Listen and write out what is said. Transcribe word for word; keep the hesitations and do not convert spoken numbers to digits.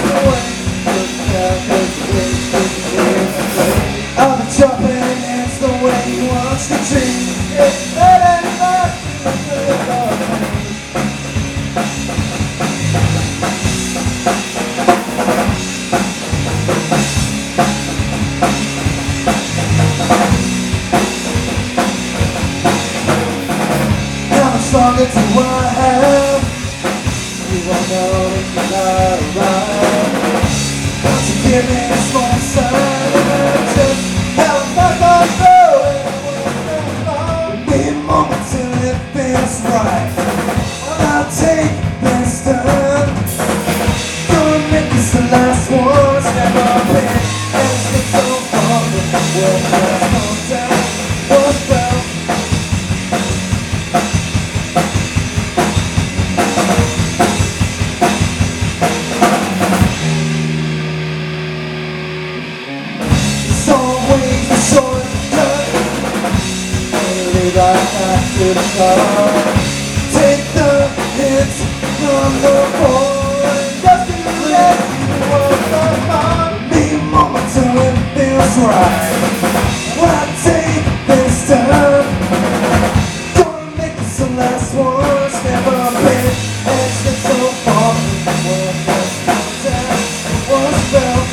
I've been jumping, it's the way he wants to treat. It's better than life, it's better than life. How much longer do I have? You won't know if you're not around. Won't you give me a small sign and just how far I'm going? Be a moment till it feels right. Well, I'll take this time. Gonna make this the last one. Step up in and slip so far. Well, let's go down. What's down? Always a shortcut. Lead right after the car. Take the hits from the boy. Just to let you walk the line. Be a moment till it feels right. When I take this time, gonna make this the last one. Step up in and step so far. Well, let's go down. What's felt?